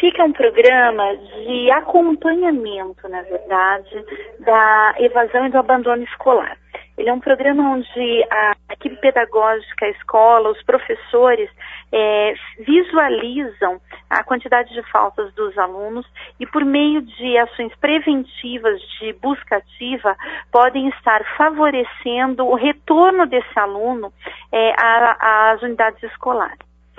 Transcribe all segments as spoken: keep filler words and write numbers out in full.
FIC é um programa de acompanhamento, na verdade, da evasão e do abandono escolar. Ele é um programa onde a equipe pedagógica, a escola, os professores é, visualizam a quantidade de faltas dos alunos e, por meio de ações preventivas de busca ativa, podem estar favorecendo o retorno desse aluno é, às unidades escolares.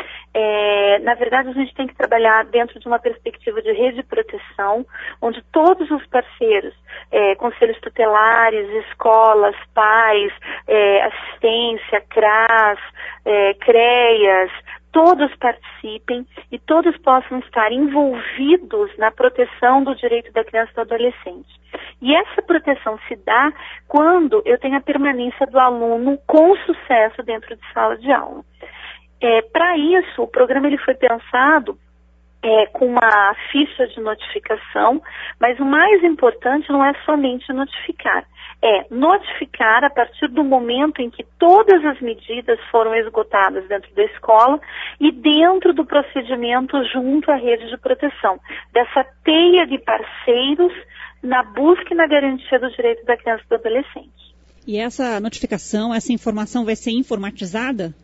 É, na verdade, a gente tem que trabalhar dentro de uma perspectiva de rede de proteção, onde todos os parceiros, é, conselhos tutelares, escolas, pais, é, assistência, CRAS, é, CREAS, todos participem e todos possam estar envolvidos na proteção do direito da criança e do adolescente. E essa proteção se dá quando eu tenho a permanência do aluno com sucesso dentro de sala de aula. É, para isso, o programa ele foi pensado é, com uma ficha de notificação, mas o mais importante não é somente notificar, é notificar a partir do momento em que todas as medidas foram esgotadas dentro da escola e dentro do procedimento junto à rede de proteção, dessa teia de parceiros na busca e na garantia do direito da criança e do adolescente. E essa notificação, essa informação vai ser informatizada?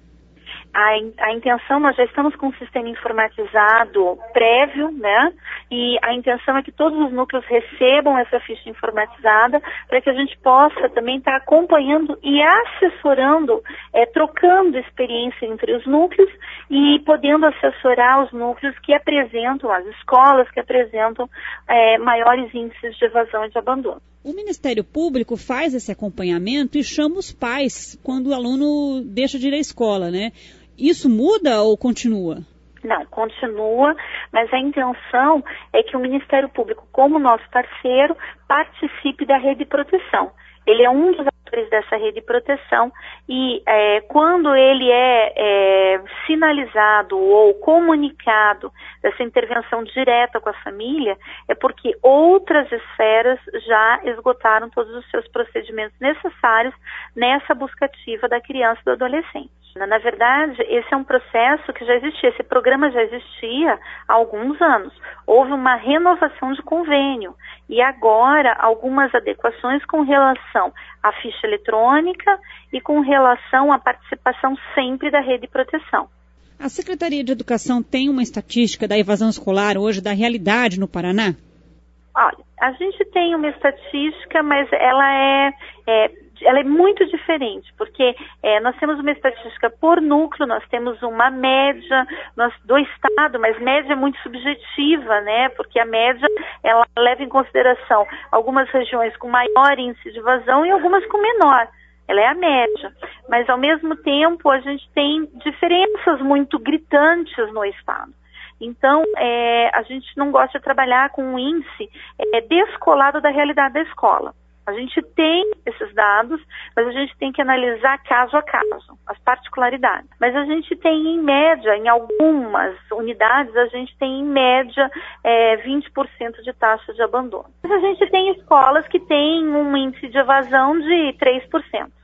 A, a intenção, nós já estamos com um sistema informatizado prévio, né? E a intenção é que todos os núcleos recebam essa ficha informatizada para que a gente possa também estar acompanhando e assessorando, é, trocando experiência entre os núcleos e podendo assessorar os núcleos que apresentam, as escolas que apresentam é, maiores índices de evasão e de abandono. O Ministério Público faz esse acompanhamento e chama os pais quando o aluno deixa de ir à escola, né? Isso muda ou continua? Não, continua, mas a intenção é que o Ministério Público, como nosso parceiro, participe da rede de proteção. Ele é um dos atores dessa rede de proteção e é, quando ele é, é sinalizado ou comunicado dessa intervenção direta com a família, é porque outras esferas já esgotaram todos os seus procedimentos necessários nessa busca ativa da criança e do adolescente. Na verdade, esse é um processo que já existia, esse programa já existia há alguns anos. Houve uma renovação de convênio e agora algumas adequações com relação à ficha eletrônica e com relação à participação sempre da rede de proteção. A Secretaria de Educação tem uma estatística da evasão escolar hoje, da realidade no Paraná? Olha, a gente tem uma estatística, mas ela é... é ela é muito diferente, porque é, nós temos uma estatística por núcleo, nós temos uma média nós, do Estado, mas média é muito subjetiva, né? Porque a média, ela leva em consideração algumas regiões com maior índice de evasão e algumas com menor. Ela é a média. Mas, ao mesmo tempo, a gente tem diferenças muito gritantes no Estado. Então, é, a gente não gosta de trabalhar com um índice é, descolado da realidade da escola. A gente tem esses dados, mas a gente tem que analisar caso a caso, as particularidades. Mas a gente tem, em média, em algumas unidades, a gente tem, em média, é, vinte por cento de taxa de abandono. Mas a gente tem escolas que têm um índice de evasão de três por cento.